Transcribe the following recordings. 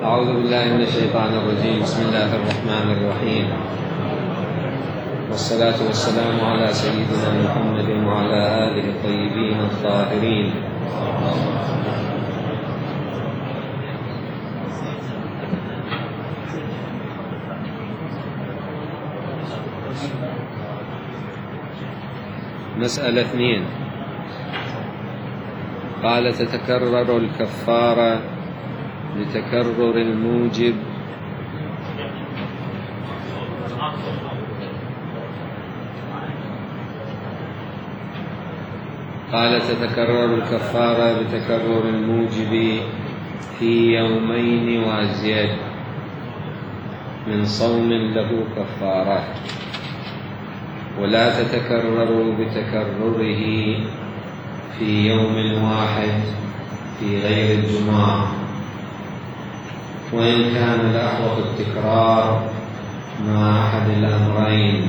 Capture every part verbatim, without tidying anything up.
أعوذ بالله من الشيطان الرجيم. بسم الله الرحمن الرحيم، والصلاة والسلام على سيدنا محمد وعلى آله الطيبين الطاهرين. مسألة اثنين، قال تتكرر الكفارة لتكرر الموجب قال تتكرر الكفارة بتكرر الموجب في يومين وأزيد من صوم له كفارة، ولا تتكرر بتكرره في يوم واحد في غير الجمعة، وإن كان الأحوط التكرار مع أحد الأمرين،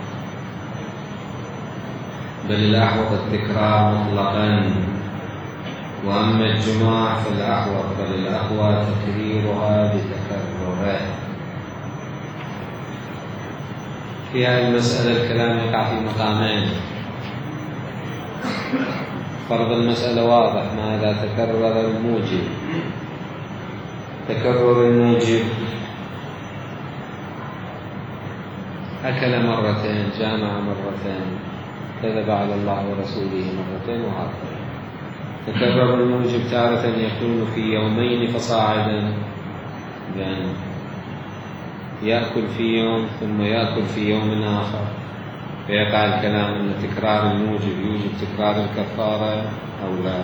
بل الأحوط التكرار مطلقا، وأما الجماع فالأحوط بل الأقوى تكريرها بتكرره. في هذه المسألة الكلام يقع في مقامين. فرض المسألة واضح، ماذا تكرر الموجب؟ تكرر الموجب أكل مرتين، جامع مرتين، كذب على الله ورسوله مرتين، وهكذا. تكرر الموجب تارة يكون في يومين فصاعدا، يعني يأكل في يوم ثم يأكل في يوم آخر، فيقع الكلام أن تكرار الموجب يوجب تكرار الكفارة أو لا.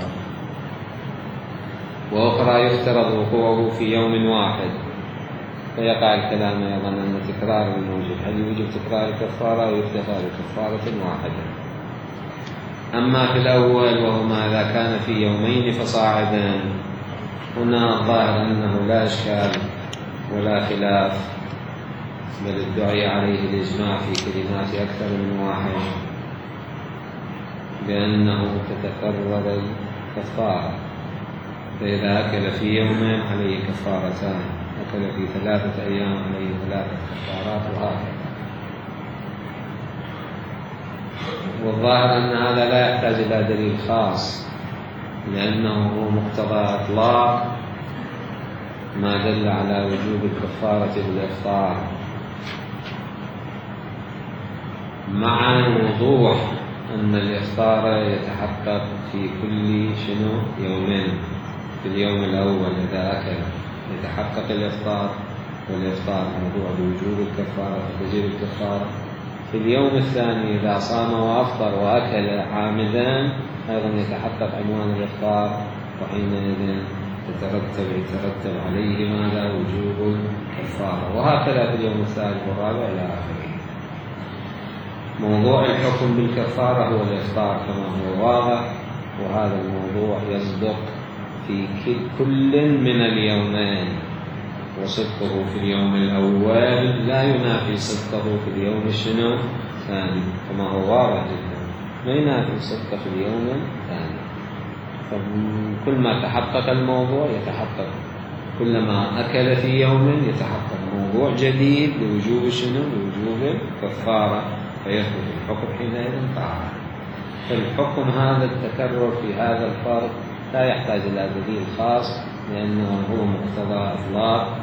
وأخرى يفترض وقوعه في يوم واحد، فيقع الكلام أيضا أن تكرار الموجب هل يوجب تكرار الكفارة أو يكتفى بكفارة واحدة. أما في الأول وهو ماذا كان في يومين فصاعدا، هنا الظاهر أنه لا إشكال ولا خلاف، بل ادعي عليه الإجماع في كلمات أكثر من واحد بأنه تتكرر الكفارة. فإذا أكل في يوم عليه كفارتان، أكل في ثلاثة أيام عليه ثلاثة كفارات، وهكذا. والظاهر أن هذا لا يحتاج إلى دليل خاص، لأنه هو مقتضى إطلاق ما دل على وجوب الكفارة بالإفطار، مع وضوح أن الإفطار يتحقق في كل شنو يومين. في اليوم الأول إذا أكل يتحقق الإفطار، والإفطار موضوع بوجوب الكفارة فتجب الكفارة. في اليوم الثاني إذا صام وأفطر وأكل عامدا أيضا يتحقق عنوان الإفطار، وحينئذ تترتب يترتب عليه ماذا؟ وجوب الكفارة. وهكذا في اليوم الثالث والرابع إلى آخره. موضوع الحكم بالكفارة هو الإفطار كما هو واضح، وهذا الموضوع يصدق في كل من اليومين، وصدقه في اليوم الأول لا ينافي صدقه في اليوم الشنو الثاني، كما هو واضح جدا، ما ينافي صدقه في اليوم الثاني. فكل ما تحقق الموضوع يتحقق، كلما أكل في يوم يتحقق موضوع جديد لوجوب شنو؟ لوجوب الكفارة، فيثبت الحكم حينئذ تعالى. فالحكم هذا التكرر في هذا الفرق لا يحتاج إلى دليل خاص، لأنه هو مقتضى إطلاق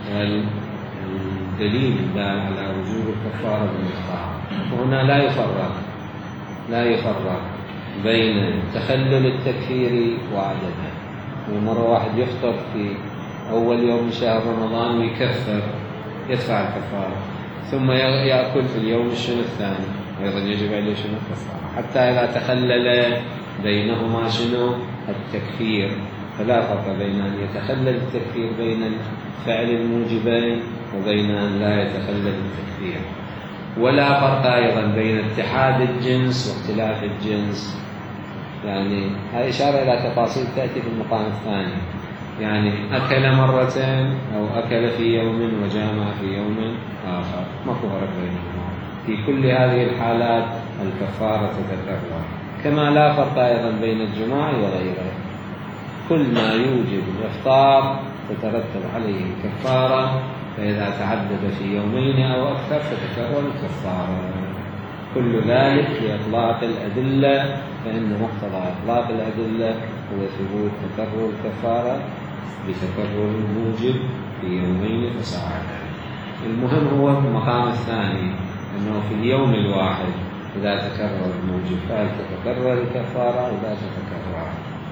الدليل الدال على وجوب الكفارة بالإفطار. وهنا لا يفرق لا يفرق بين تخلل التكفير وعدمه. ومرة واحد يفطر في أول يوم من شهر رمضان ويكفر، يدفع الكفارة، ثم يأكل في اليوم الشنو الثاني، أيضا يجب عليه شنو الكفارة، حتى إذا تخلل بينهما شنو التكفير. فلا فرق بين أن يتخلل التكفير بين فعل الموجبين وبين أن لا يتخلل التكفير. ولا فرق أيضا بين اتحاد الجنس واختلاف الجنس، يعني هذه إشارة إلى تفاصيل تأتي في المقام الثاني. يعني أكل مرتين أو أكل في يوم وجامع في يوم آخر، ما فرق بينهما. في كل هذه الحالات الكفارة تتكرر، كما لا فرق أيضا بين الجماع وغيره. كل ما يوجب الإفطار تترتب عليه الكفارة، فإذا تعدد في يومين أو أكثر فتكرر الكفارة. كل ذلك لإطلاق الأدلة، فإن مقتضى إطلاق الأدلة هو ثبوت تكرر الكفارة بتكرر الموجب في يومين فصاعدا. المهم هو المقام الثاني، أنه في اليوم الواحد إذا تكرر الموجب فهل تتكرر الكفارة أو لا تتكرر؟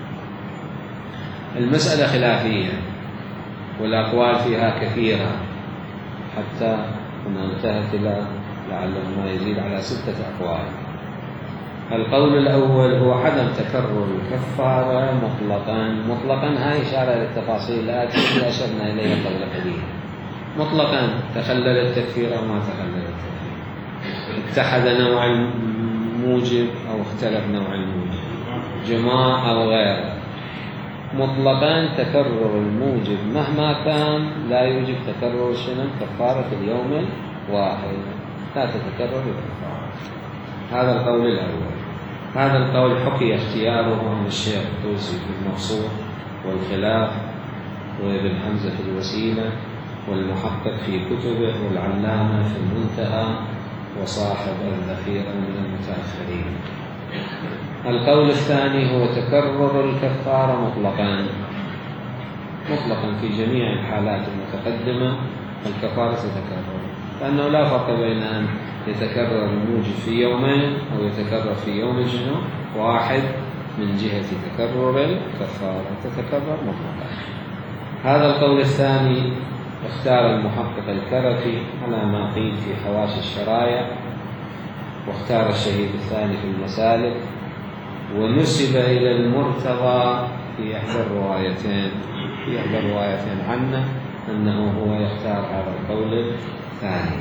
المسألة خلافية والأقوال فيها كثيرة، حتى هنا انتهت إلى لعله ما يزيد على ستة أقوال. القول الأول هو عدم تكرر الكفارة مطلقا. مطلقا هاي إشارة للتفاصيل الآتية اللي أشرنا إليها قبل قليل. مطلقا تخلل التكفير أو ما تخلل التكفير، اتحد نوع الموجب أو اختلف نوع الموجب، جماع أو غيره، مطلقا تكرر الموجب مهما كان لا يوجب تكرر شنو كفارة اليوم الواحد، لا تتكرر الكفارة. هذا القول الأول. هذا القول حكي اختياره عن الشيخ الطوسي في المبسوط، والخلاف وابن حمزة في الوسيلة، والمحقق في كتبه، والعلامة في المنتهى، وصاحب الذخيرة من المتأخرين. القول الثاني هو تكرر الكفارة مطلقا، مطلقا في جميع الحالات المتقدمة الكفارة تتكرر، لأنه لا فرق بين أن يتكرر الموجب في يومين أو يتكرر في يوم جنو واحد من جهة تكرر الكفارة، تتكرر مطلقا. هذا القول الثاني اختار المحقق الكرخي على ما قيل في حواشي الشرايع، واختار الشهيد الثاني في المسالك، ونسب إلى المرتضى في إحدى الروايتين في إحدى الروايتين عنه أنه هو يختار هذا القول الثاني.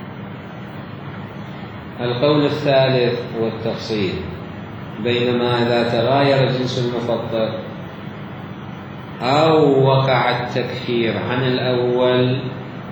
القول الثالث هو التفصيل، بينما إذا تغاير جنس المفطر أو وقع التكفير عن الأول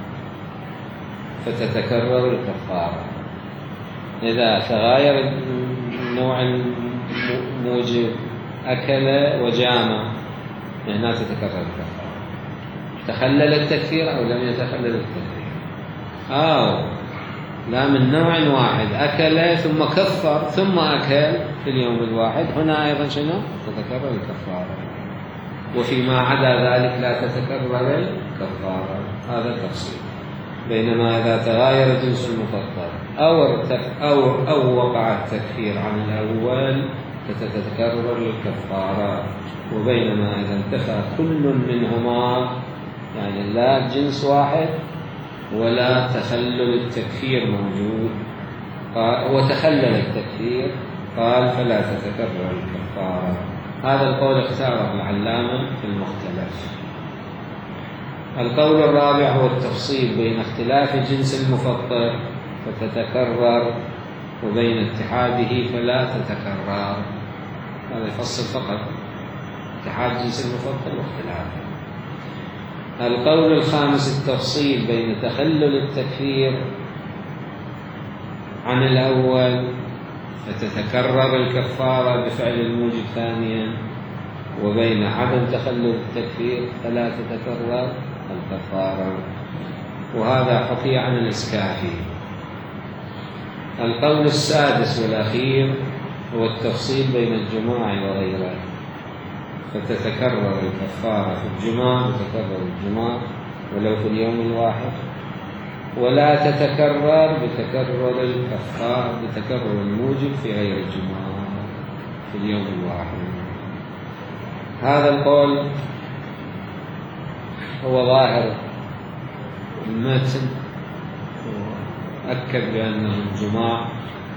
فتتكرر الكفارة. إذا تغاير نوع الموجب أكل وجامع هنا تتكرر الكفارة. تخلل التكفير أو لم يتخلل التكفير، أو لا من نوع واحد أكل ثم كفر ثم أكل في اليوم الواحد، هنا أيضا شنو تتكرر الكفارة. وفيما عدا ذلك لا تتكرر الكفارة. هذا التفصيل. بينما إذا تغاير جنس المفطر أو أو أو وقع التكفير عن الأول فتتكرر الكفارة. وبينما إذا انتفى كل منهما، يعني لا جنس واحد ولا تخلل التكفير موجود وتخلل التكفير، قال فلا تتكرر الكفارة. هذا القول اختاره العلامة في المختلف. القول الرابع هو التفصيل بين اختلاف جنس المفطر فتتكرر وبين اتحاده فلا تتكرر. هذا يفصل فقط اتحاد جنس المفطر واختلافه. القول الخامس التفصيل بين تخلل التكفير عن الأول فتتكرر الكفارة بفعل الموجب ثانيا، وبين عدم تخلل التكفير فلا تتكرر الكفارة. وهذا حكي عن الإسكافي. القول السادس والأخير هو التفصيل بين الجماع وغيره، فتتكرر الكفارة في الجماع وتتكرر الجماع ولو في اليوم الواحد، ولا تتكرر بتكرر الكفارة بتكرر الموجب في غير الجماع في اليوم الواحد. هذا القول هو ظاهر المتن، أكد بأنه الجماع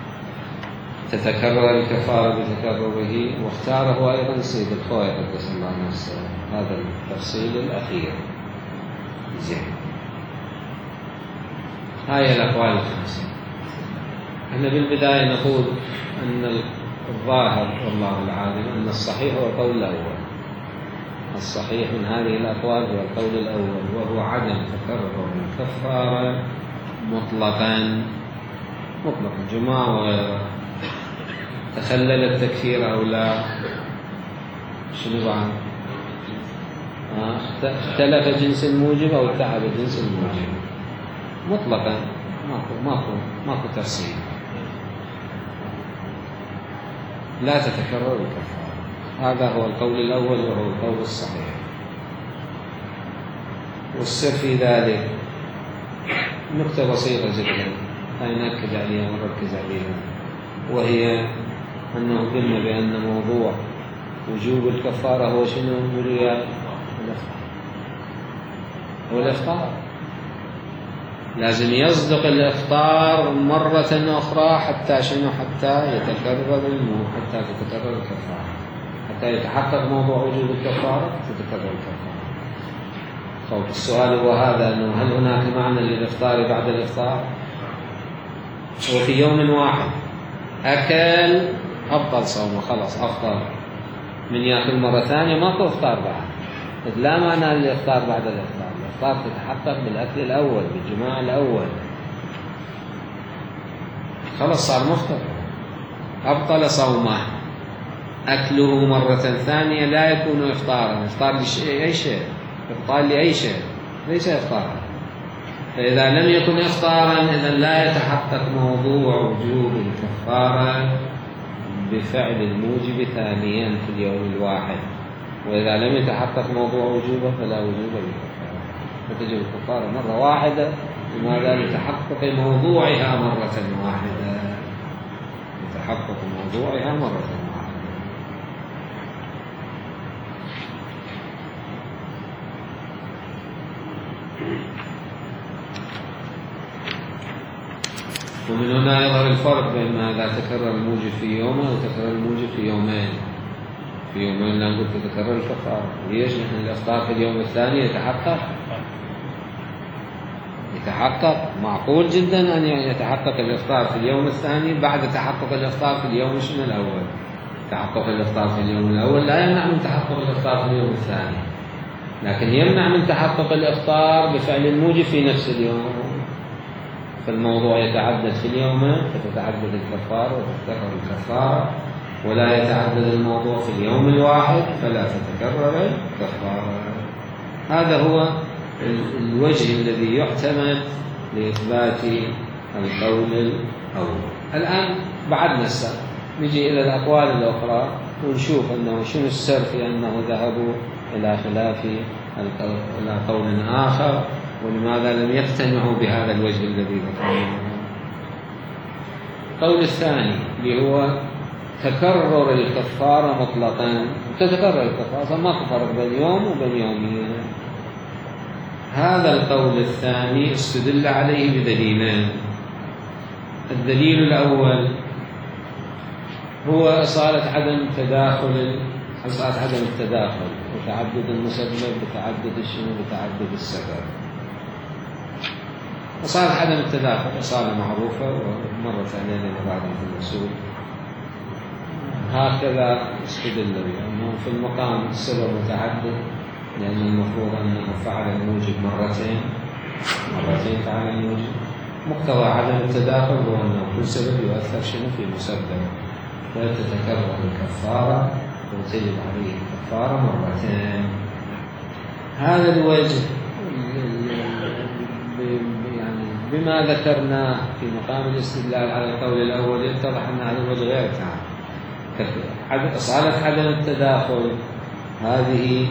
تتكرر الكفارة بتكرره، واختاره أيضا السيد الخوئي قدس الله نفسه هذا التفصيل الأخير. زين، هاي الأقوال الخمسة. احنا بالبداية نقول أن الظاهر والله العالم أن الصحيح هو القول الأول. الصحيح من هذه الأقوال هو القول الأول، وهو عدم تكرر الكفارة مطلقا مطلقا جماع وغيره. تخلل التكفير أو لا، شنو بعد؟ اختلف جنس الموجب أو اتحد جنس الموجب مطلقا، ماكو ماكو ماكو تفصيل، لا تتكرر الكفارة. هذا هو القول الأول وهو القول الصحيح. والسر في ذلك نكتة بسيطة جدا هاي نأكد عليها ونركز عليها، وهي أنه قلنا بأن موضوع وجوب الكفارة هو شنو؟ الإفطار. هو الإفطار، لازم يصدق الإفطار مرة أخرى حتى شنو؟ حتى يتكرر المو حتى تتكرر الكفارة، حتى يتحقق موضوع وجوب الكفارة تتكرر الكفارة. طيب السؤال هو هذا، أنه هل هناك معنى للإفطار بعد الإفطار؟ وفي يوم واحد أكل أبطل صومه، خلاص أفطر، من يأكل مرة ثانية ماكو إفطار بعد، لا معنى للإفطار بعد الإفطار. الإفطار تتحقق بالأكل الأول، بالجماع الأول، خلاص صار مفطر، أبطل صومه. أكله مرة ثانية لا يكون إفطارا، إفطار لأي شيء، إفطار لأي شيء ليس إفطارا. فإذا لم يكن إفطارا إذا لا يتحقق موضوع وجوب الكفارة بفعل الموجب ثانيا في اليوم الواحد، وإذا لم يتحقق موضوع وجوبه فلا وجوب للكفارة، فتجب الكفارة مرة واحدة. لماذا؟ لتحقق موضوعها مرة واحدة، لتحقق موضوعها مرة واحدة. ومن هنا يظهر الفرق بين ما إذا تكرر الموجب في يوم وتكرر الموجب في يومين. في يومين لا نقول تتكرر الكفارة، ليش؟ لأن الإفطار في اليوم الثاني يتحقق يتحقق معقول جدا أن يتحقق الإفطار في اليوم الثاني بعد تحقق الإفطار في اليوم شنو الأول. تحقق الإفطار في اليوم الأول لا يمنع من تحقق الإفطار في اليوم الثاني، لكن يمنع من تحقق الإفطار بفعل الموجب في نفس اليوم. فالموضوع يتعدد في اليوم فتتعدد الكفارة وتتكرر الكفارة، ولا يتعدد الموضوع في اليوم الواحد فلا تتكرر الكفارة. هذا هو الوجه الذي يعتمد لإثبات القول الأول. الآن بعد نسأل نجي إلى الأقوال الأخرى ونشوف أنه شنو السر في أنه ذهبوا إلى خلاف إلى قول آخر، ولماذا لم يقتنعوا بهذا الوجه الذي ذكرناه. القول الثاني اللي هو تكرر الكفارة مطلقا، تتكرر الكفارة ما فرق بين يوم وبين يومين. هذا القول الثاني استدل عليه بدليلين. الدليل الأول هو إصالة عدم تداخل إصالة عدم التداخل وتعدد المسبب بتعدد الشنو بتعدد السبب. إصالة عدم التداخل إصالة معروفة ومرت علينا بعض في الأصول. هكذا استدل بأنه في المقام السبب متعدد، لأن المفروض أنه فعل الموجب مرتين مرتين فعل الموجب. مقتضى عدم التداخل هو أنه كل سبب يؤثر شنو في مسبب، فتتكرر الكفارة وتجب عليه الكفارة مرتين. هذا الوجه يعني بما ذكرناه في مقام الاستدلال على القول الأول يتضح أن هذا الوجه غير تام. إصالة عدم التداخل هذه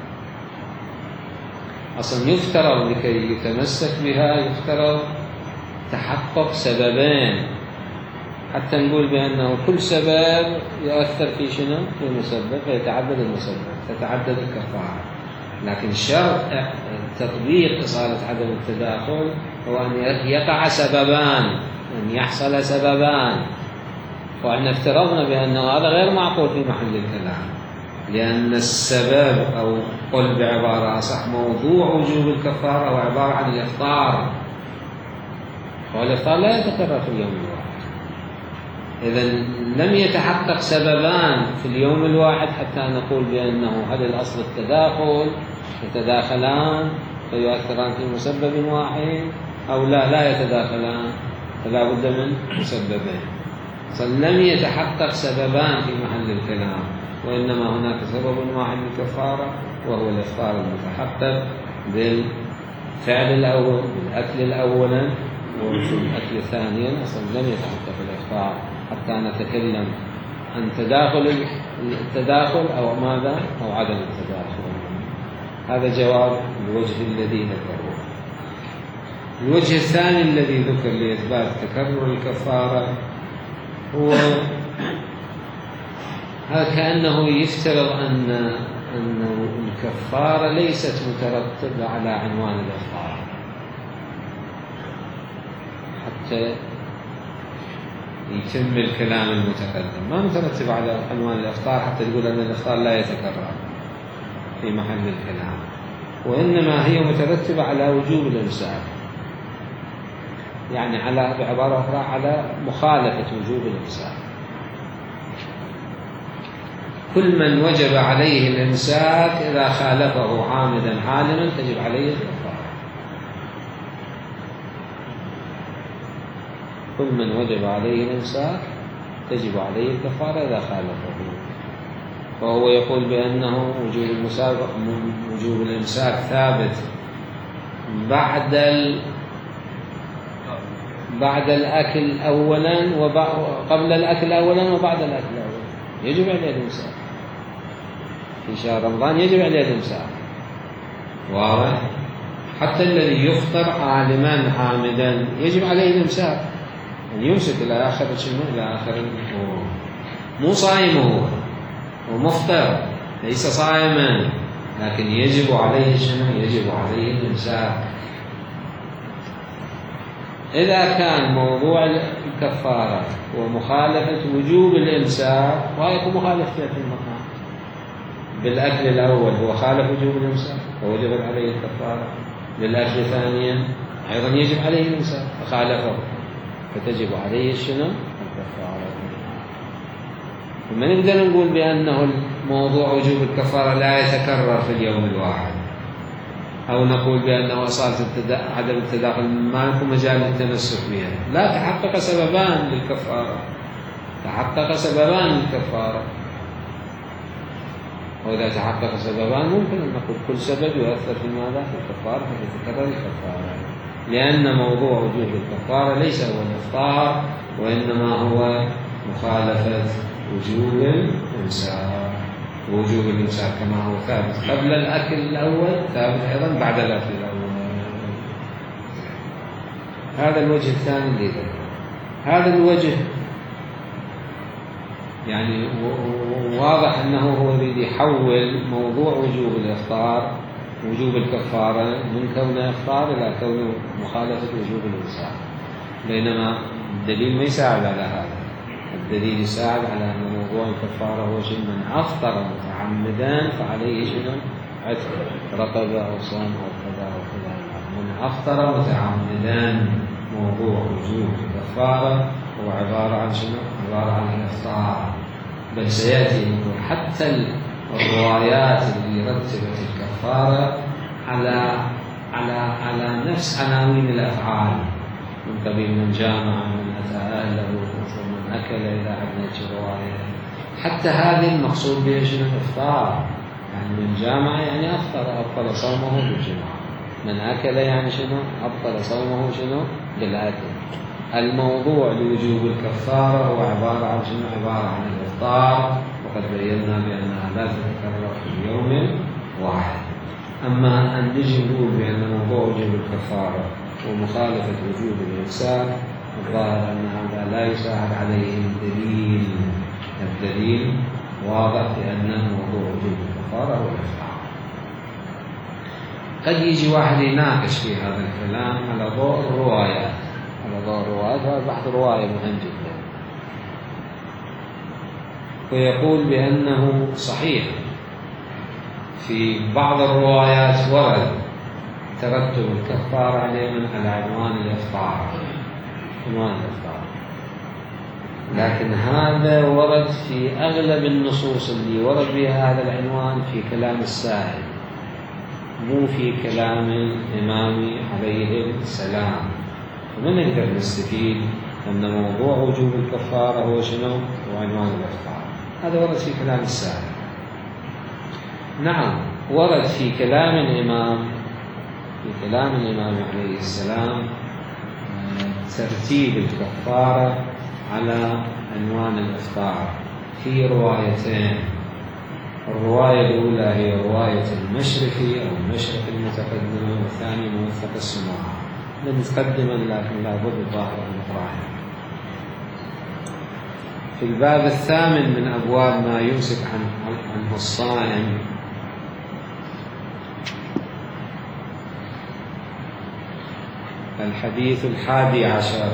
أصلا يفترض لكي يتمسك بها يفترض تحقق سببين حتى نقول بأنه كل سبب يؤثر في شنو في مسبب فيتعدد المسبب تتعدد الكفارة. لكن شرط تطبيق إصالة عدم التداخل هو أن يقع سببان، أن يحصل سببان، وأن افترضنا بأنه هذا غير معقول في محل الكلام، لأن السبب أو قل بعبارة أصح موضوع وجوب الكفارة هو عبارة عن الإفطار، والإفطار لا يتكرر في اليوم الواحد. إذا لم يتحقق سببان في اليوم الواحد حتى نقول بأنه هذا الأصل التداخل يتداخلان فيؤثران في مسبب واحد، أو لا لا يتداخلان فلا بد من مسببين. لم يتحقق سببان في محل الكلام، وإنما هناك سبب واحد للكفارة وهو الإفطار المتحقق بالفعل الأول، بالأكل الأولا وفي الأكل ثانيا. أصلا لم يتحقق الإفطار حتى نتكلم عن تداخل التداخل أو ماذا أو عدم التداخل. هذا جواب الوجه الذي ذكره. الوجه الثاني الذي ذكر لإثبات تكرر الكفارة هو هذا كأنه يفترض أن أن الكفارة ليست مترتبة على عنوان الإفطار، حتى يتم الكلام المتقدم. ما مترتب على عنوان الإفطار حتى تقول أن الإفطار لا يتكرر في محل الكلام، وإنما هي مترتبة على وجوب الإمساك، يعني على بعبارة أخرى على مخالفة وجوب الإمساك. كل من وجب عليه الإمساك إذا خالفه عامدا عالما تجب عليه الكفارة. كل من وجب عليه الإمساك تجب عليه الكفارة إذا خالفه. وهو يقول بأنه وجوب وجوب الإمساك ثابت بعد ال بعد الأكل أولا وقبل الأكل أولا وبعد الأكل أولا يجب عليه الإمساك. في شهر رمضان يجب عليه الإمساك، واضح؟ حتى الذي يفطر عالما عامدا يجب عليه الإمساك، أن يمسك إلى آخر شنو إلى آخر النهار. مو صائم هو ومفطر، ليس صائما، لكن يجب عليه شنو؟ يجب عليه الإمساك. إذا كان موضوع الكفارة ومخالفة وجوب الإمساك، ويكون مخالفة في المقام بالأكل الأول هو خالف وجوب الإمساك فوجب عليه الكفارة، بالأكل ثانيا أيضا يجب عليه الإمساك فخالفه فتجب عليه شنو؟ الكفارة. وما نقدر نقول بأنه موضوع وجوب الكفارة لا يتكرر في اليوم الواحد، أو نقول بأنه أصالة عدم التداخل ما لكم مجال للتمسك بها. لا، تحقق سببان للكفارة، تحقق سببان للكفارة، وإذا تحقق سببان ممكن أن نقول كل سبب يؤثر في ماذا؟ في الكفارة، فتتكرر الكفارة، لأن موضوع وجوب الكفارة ليس هو الإفطار، وإنما هو مخالفة وجوب الإمساك. وجوب الإمساك كما هو ثابت قبل الأكل الأول ثابت أيضا بعد الأكل الأول. هذا الوجه الثاني اللي ذكره. هذا الوجه يعني واضح أنه هو يريد يحول موضوع وجوب الإفطار وجوب الكفارة من كونه إفطار إلى كونه مخالفة وجوب الإمساك، بينما الدليل ما يساعد على هذا. الدليل يساعد على أن موضوع الكفارة هو شيء من أفطر متعمدا فعليه شيء عتق رقبة أو صوم أو كذا أو كذا. من أفطر متعمدا موضوع وجوب الكفارة هو عبارة عن شنو؟ عبارة عن الإفطار. بل سيأتي نقول حتى الروايات اللي رتبت الكفارة على على على نفس عناوين الأفعال، من قبيل من جامع، من أتى أهله، ومن أكل إلى عدنا رواية. حتى هذه المقصود بها شنو؟ الإفطار، يعني من جامع يعني أفطر أبطل صومه بالجماعة، من أكل يعني شنو؟ أبطل صومه شنو؟ بالأكل. الموضوع لوجوب الكفارة هو عبارة عن شنو؟ عبارة عن الإفطار، وقد بينا بأنها لا تتكرر في يوم واحد. أما أن نجي نقول بأن موضوع وجوب الكفارة ومخالفة وجوب الإمساك، الظاهر أن هذا لا يساعد عليه الدليل. الدليل واضح بأن موضوع وجوب الكفارة هو الإفطار. قد يجي واحد يناقش في هذا الكلام على ضوء الروايات، على ضوء الروايات، هذا بحث رواية مهم جدا، ويقول بأنه صحيح في بعض الروايات ورد ترتب الكفارة عليه من على عنوان الإفطار، عنوان الإفطار، لكن هذا ورد في أغلب النصوص اللي ورد بها هذا العنوان في كلام السائل، مو في كلام الإمام عليه السلام. ومن نقدر نستفيد أن موضوع وجوب الكفارة هو شنو؟ هو عنوان الإفطار. هذا ورد في كلام السائل. نعم، ورد في كلام الإمام في كلام الإمام عليه السلام ترتيب الكفارة على عنوان الإفطار في روايتين. الرواية الأولى هي رواية المشرقي أو المشرق المتقدمة، والثانية موثق السماعة متقدما لكن لا بد الظاهر المقراها. في الباب الثامن من أبواب ما يمسك عن عنه الصائم الحديث الحادي عشر،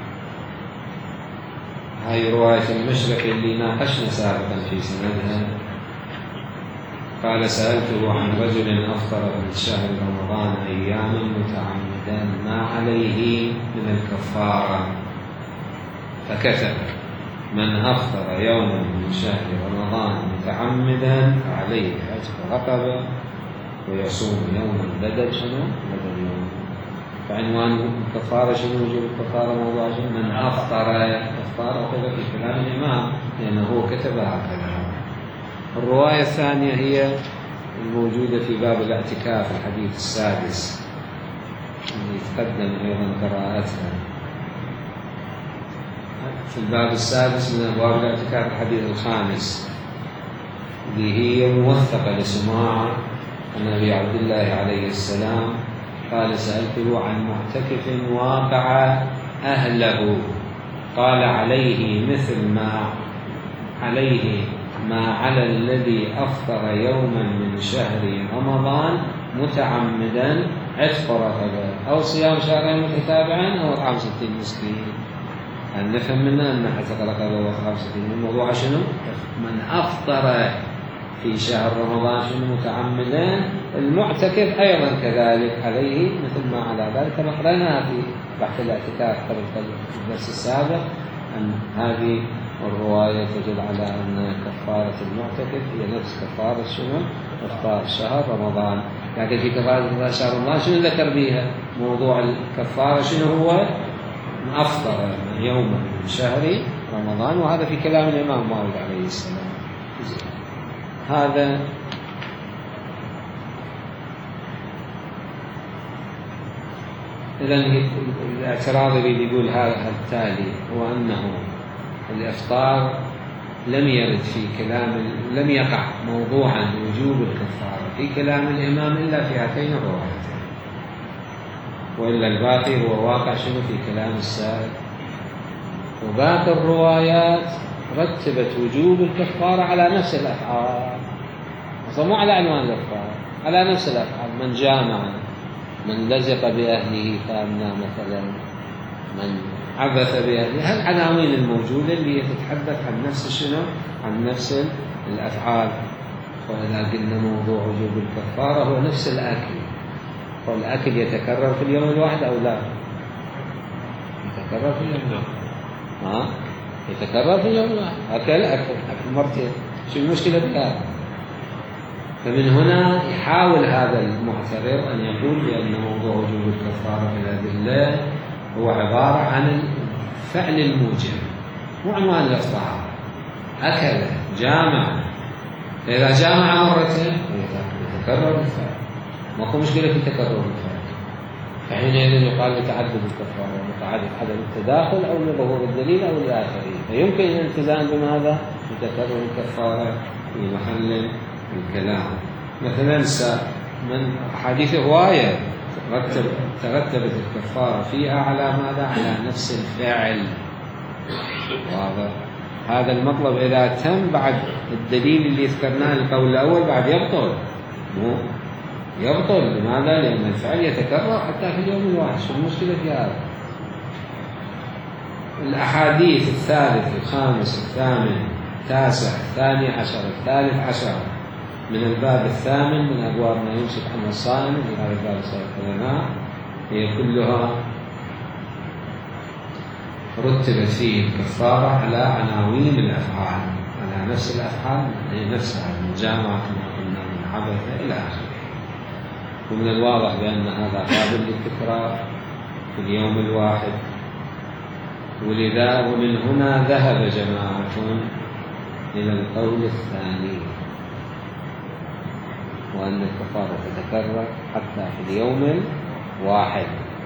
هاي رواية المشرق اللي ناقشنا سابقا في سندها. قال: سألته عن رجل أفطر من شهر رمضان أياما متعمدا ما عليه من الكفارة، فكتب: من أفطر يوما من شهر رمضان متعمدا فعليه عتق رقبة ويصوم يوما بدل شنو؟ بدل يوم. فعنوان الكفارة شنو؟ وجوب الكفارة موضوع شنو؟ من أفطر أفطار وكذا في كلام الإمام لأنه هو كتبها هكذا. الرواية الثانية هي الموجودة في باب الاعتكاف الحديث السادس اللي يتقدم أيضا قراءتها في الباب السادس من أبواب الاعتكاف الحديث الخامس اللي هي موثقة لسماعة عن أبي عبد الله عليه السلام قال: سألته عن معتكف واقع أهله قال: عليه مثل ما عليه ما على الذي أفطر يوما من شهر رمضان متعمدا عتق رقبة أو صيام شهرين متتابعين أو إطعام ستين مسكين. هل نفهم منها أن عتق رقبة وإطعام ستين الموضوع شنو؟ من أفطر في شهر رمضان شنو متعمدا، المعتكف أيضا كذلك عليه مثل ما على ذلك كما قرأنا في بحث الاعتكاف قبل الدرس السابق أن هذه الرواية تدل على أن كفارة المعتكف هي نفس كفارة شنو؟ إفطار شهر رمضان. لكن في كفارة شهر رمضان شنو ذكر بها؟ موضوع الكفارة شنو هو؟ أفطر يوما من شهر رمضان، وهذا في كلام الإمام مالك عليه السلام. هذا إذن الاعتراض اللي يقول هذا التالي هو أنه الإفطار لم يرد في كلام لم يقع موضوعا وجوب الكفارة في كلام الإمام إلا في هاتين الروايتين، وإلا الباقي هو واقع شنو في كلام السائل. وباقي الروايات رتبت وجوب الكفارة على نفس الأفعال، أصلا مو على عنوان الإفطار، على نفس الأفعال. من جامع، من لزق بأهله فأمنى مثلا، من عبث بأهله، هالعناوين الموجودة اللي تتحدث عن نفس شنو؟ عن نفس الأفعال. وإذا قلنا موضوع وجوب الكفارة هو نفس الأكل، والأكل يتكرر في اليوم الواحد أو لا؟ يتكرر في اليوم الواحد. ها؟ يتكرر في اليوم الواحد. أكل أكل أكل مرتين، شو المشكلة بهذا؟ فمن هنا يحاول هذا المعترض أن يقول بأن موضوع وجوب الكفارة في الأدلة هو عبارة عن الفعل الموجب مو عنوان الإفطار. أكل، جامع، إذا جامع مرتين يتكرر الفعل، ماكو مشكلة في تكرر الفعل، فحينئذ يقال لتعدد الكفارة متعدد عدم التداخل أو لظهور الدليل أو لآخره، فيمكن الالتزام بماذا؟ بتكرر الكفارة في محل الكلام. مثلا من أحاديث هواية ترتب ترتبت الكفارة فيها على ماذا؟ على نفس الفعل. وهذا هذا المطلب إذا تم بعد الدليل اللي ذكرناه القول الأول بعد يبطل، مو يبطل. لماذا؟ لأن الفعل يتكرر حتى في اليوم الواحد. شو المشكلة في هذا؟ الأحاديث الثالث الخامس الثامن التاسع الثاني عشر الثالث عشر من الباب الثامن من أبواب ما يمسك عنه الصائم في هذا الباب الصائم هي كلها رتبت فيه الكفارة على عناوين الأفعال، على نفس الأفعال هي نفسها من جامعة كما قلنا من عبث إلى آخره. ومن الواضح بأن هذا قابل للتكرار في اليوم الواحد، ولذا ومن هنا ذهب جماعة إلى القول الثاني، وأن الكفارة تتكرر حتى في اليوم الواحد.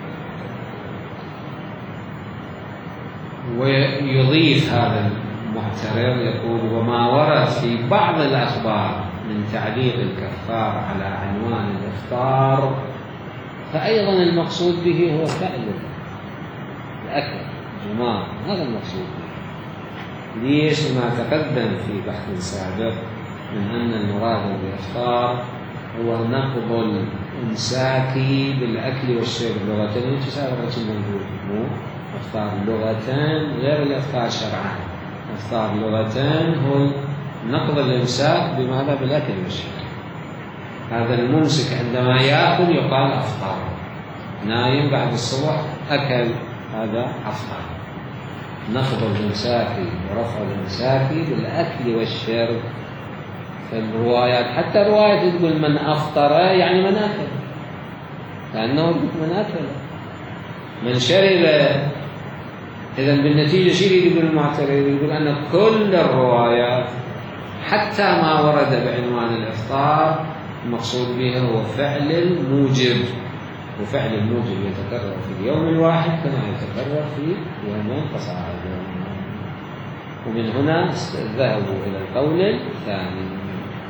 ويضيف هذا المعترض يقول: وما ورد في بعض الأخبار من تعليق الكفار على عنوان الإفطار فأيضا المقصود به هو فعل الأكل جماع، هذا المقصود به. ليش؟ ما تقدم في بحث سابق من أن المراد بالإفطار هو نقض الإمساك بالأكل والشرب لغة. ليش سابقا موجود؟ مو إفطار لغتان غير الإفطار شرعا. إفطار لغتان هو نقض الإمساك بماذا؟ بالأكل والشرب. هذا الممسك عندما يأكل يقال أفطر، نايم بعد الصبح أكل، هذا أفطر. نقض الإمساك ورفع الإمساك بالأكل والشرب. فالروايات حتى رواية تقول من أفطر يعني من أكل، لأنه من أكل من شرب. إذن بالنتيجة شيء يقول المعترض، يقول أن كل الروايات حتى ما ورد بعنوان الإفطار المقصود به هو فعل الموجب، وفعل الموجب يتكرر في اليوم الواحد كما يتكرر في يومين فصاعدا. ومن هنا ذهبوا إلى القول الثاني.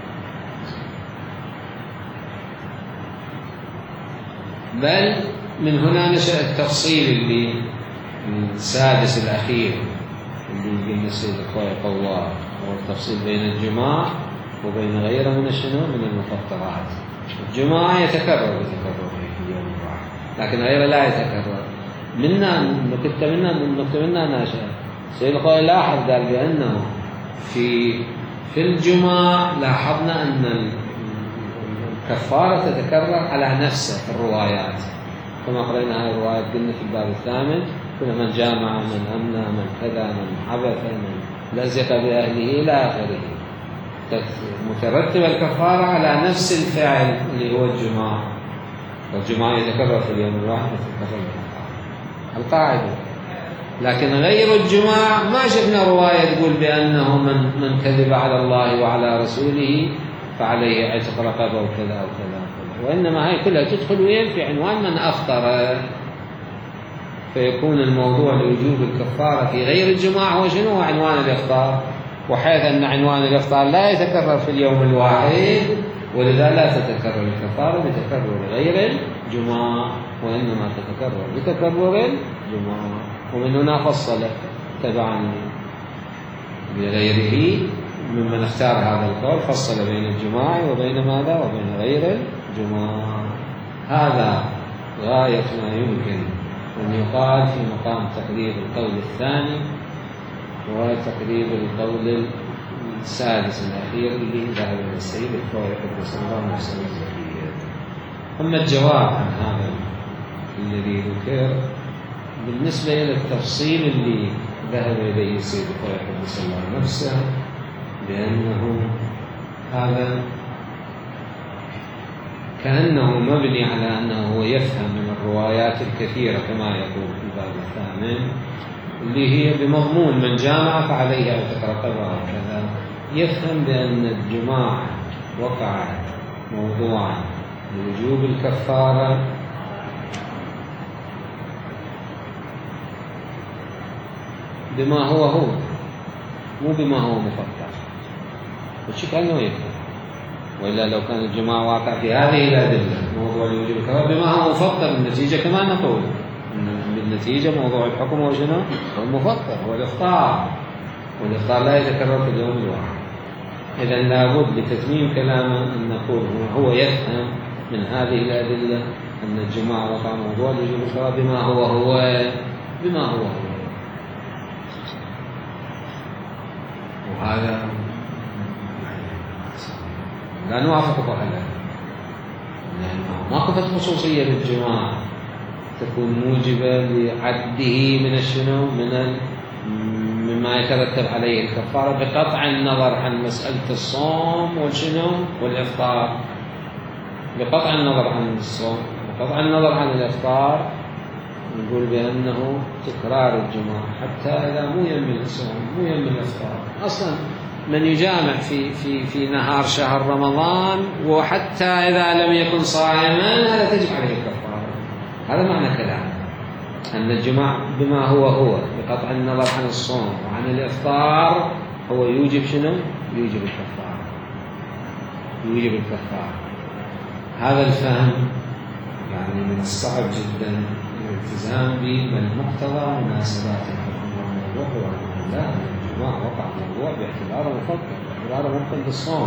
بل من هنا نشأ التفصيل اللي السادس الأخير اللي قلنا السيد الخوي قوار، هو التفصيل بين الجماع وبين غيره من الشنو من المفطرات. الجماع يتكرر بتكرر في اليوم الواحد، لكن غيره لا يتكرر. منا نكتة منا نكتة منا ناشئة. السيد الخوي لاحظ قال بأنه في في الجماع لاحظنا أن الكفارة تتكرر على نفسه في الروايات، كما قرأنا هذه الروايات قلنا في الباب الثامن: كل من جامع، من أمنى، من كذا، من حبث، من لزق بأهله إلى آخره. مترتب الكفارة على نفس الفعل اللي هو الجماع، والجماع يتكرر في اليوم الواحد يتكرر القاعدة. لكن غير الجماع ما شفنا رواية تقول بأنه من من كذب على الله وعلى رسوله فعليه عتق رقبة وكذا وكذا، وإنما هي كلها تدخل وين؟ في عنوان من أفطر. فيكون الموضوع لوجوب الكفارة في غير الجماع هو شنو؟ هو عنوان الإفطار، وحيث أن عنوان الإفطار لا يتكرر في اليوم الواحد ولذا لا تتكرر الكفارة بتكرر غير الجماع، وإنما تتكرر بتكرر الجماع. ومن هنا فصل تبعا لغيره ممن اختار هذا القول، فصل بين الجماع وبين ماذا؟ وبين غير الجماع. هذا غاية ما يمكن أن يقال في مقام تقريب القول الثاني وتقريب القول السادس الأخير اللي ذهب إلى السيد الخوي قدس الله نفسه الزكية. أما الجواب عن هذا الذي ذكر بالنسبة إلى التفصيل اللي ذهب إليه السيد الخوي قدس الله نفسه، بأنه هذا كأنه مبني على أنه هو يفهم من الروايات الكثيرة كما يقول في الباب الثامن اللي هي بمضمون من جامع فعليه عتق رقبة وكذا، يفهم بأن الجماع وقع موضوعا لوجوب الكفارة بما هو هو مو بما هو مفكر، وش كأنه يفهم. وإلا لو كان الجماع واقع في هذه الأدلة موضوع لوجوب الكفارة بما هو مفكر، النتيجة كما نقول بالنتيجة موضوع الحكم هو شنو؟ هو المفكر، هو الإفطار، والإفطار لا يتكرر في اليوم الواحد. إذن لابد لتتميم كلامه أن نقول هو يفهم من هذه الأدلة أن الجماع وقع موضوع لوجوب الكفارة بما هو هو بما هو هو وهذا لا نوافق أهله، لأنه ما كفت خصوصية للجماع تكون موجبة لعده من الشنو من مما يترتب عليه الكفارة بقطع النظر عن مسألة الصوم والشنو والإفطار، بقطع النظر عن الصوم وقطع النظر عن الإفطار. نقول بأنه تكرار الجماع حتى إذا مو يم الصوم مو يم الإفطار أصلا من يجامع في في في نهار شهر رمضان وحتى إذا لم يكن صائما هذا تجب عليه الكفارة. هذا معنى كلام أن الجماع بما هو هو بقطع النظر عن الصوم وعن الإفطار هو يوجب شنو؟ يوجب الكفارة. يوجب الكفارة. هذا الفهم يعني من الصعب جدا الالتزام بمقتضى مناسبات الحكم والموضوع، لا الجماع وقع موضوع باعتباره مفكر باعتباره ممكن بالصوم.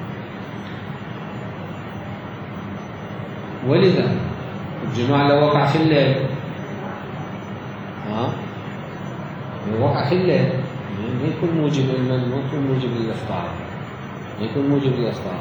ولذا الجماع لو وقع في الليل ها لو وقع في الليل ما يكون موجب المن ما يكون موجب الافطار ما يكون موجب الافطار.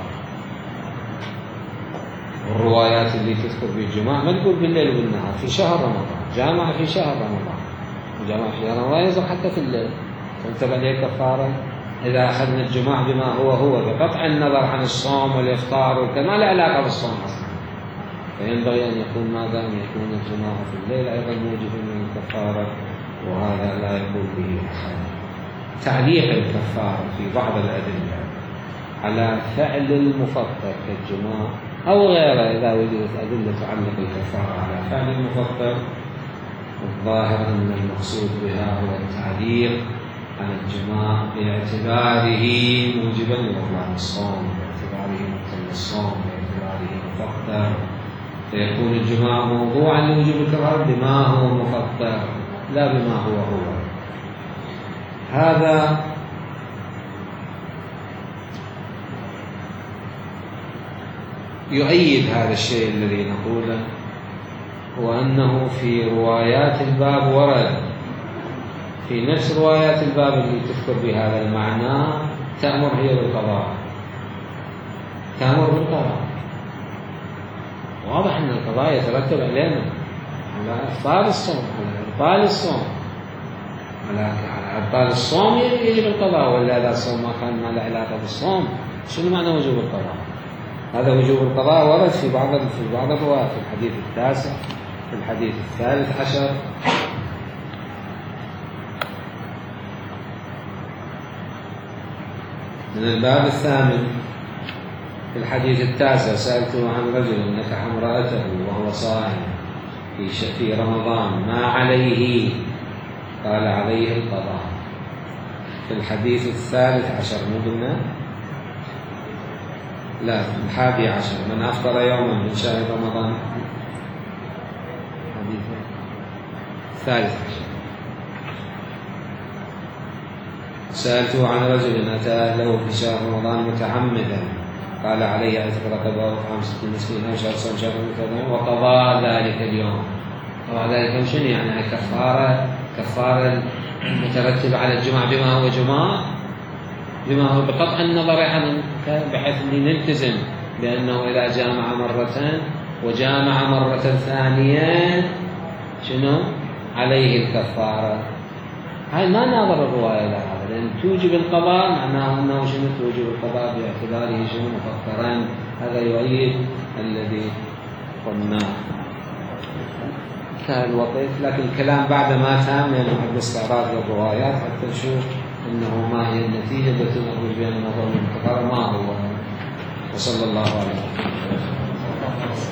والروايات اللي تذكر بالجماع ما تقول بالليل وبالنهار في شهر رمضان، جامع في شهر رمضان وجامع في شهر رمضان يصح حتى في الليل، تنتبه عليه كفارة. إذا أخذنا الجماع بما هو هو بقطع النظر عن الصوم والإفطار وكما لا علاقة بالصوم أصلا، فينبغي أن يكون ماذا أن يكون الجماع في الليل أيضا موجب من الكفارة، وهذا لا يقول به أحد. تعليق الكفارة في بعض الأدلة على فعل المفطر كالجماع أو غيره إذا وجدت أدلة تعلق الكفارة على فعل المفطر، الظاهر أن المقصود بها هو التعليق على الجماع باعتباره موجبا لبطلان الصوم، باعتباره مبطل الصوم، باعتباره مفطر، فيكون الجماع موضوعا لوجوب الكفارة بما هو مفطر لا بما هو هو. هذا يؤيد هذا الشيء الذي نقوله، وأنه في روايات الباب ورد في نفس روايات الباب اللي تذكر بهذا المعنى تأمر هي بالقضاء، تأمر بالقضاء. واضح أن القضاء يترتب علينا على إبطال الصوم، على إبطال الصوم، على إبطال الصوم يجب القضاء، ولا إذا الصوم ما كان ما له علاقة بالصوم شنو معنى وجوب القضاء؟ هذا وجوب القضاء ورد في بعض في بعض الروايات، في الحديث التاسع، في الحديث الثالث عشر. من الباب الثامن في الحديث التاسع سألته عن رجل نكح امرأته وهو صائم في في رمضان ما عليه؟ قال عليه القضاء. في الحديث الثالث عشر مو قلنا؟ لا، الحادي عشر من أفطر يوما من شهر رمضان، حديث الثالث عشر. سألته عن رجل أتى أهله في شهر رمضان متعمدا قال عليه أن يعتق رقبة وإطعام ستين مسكينا وشهر صوم شهر رمضان وقضى ذلك اليوم. قضى ذلك اليوم شنو يعني؟ كفارة كفارة مترتبة على الجماع بما هو جماع، بما هو بقطع النظر عن، بحيث أن نلتزم بأنه إذا جامع مرة وجامع مرة ثانية شنو عليه الكفارة. هاي ما ناظر الرواية إلى هذا، لأن توجب القضاء معناه أنه شنو توجب القضاء باعتباره شنو مفكرا. هذا يؤيد الذي قلناه كان الوقت، لكن الكلام بعد ما تم لأنه حد استعراض للروايات حتى نشوف أنه ما هي النتيجة التي نخرج بها من نظر المتقرر ما هو. وصلى الله عليه وسلم.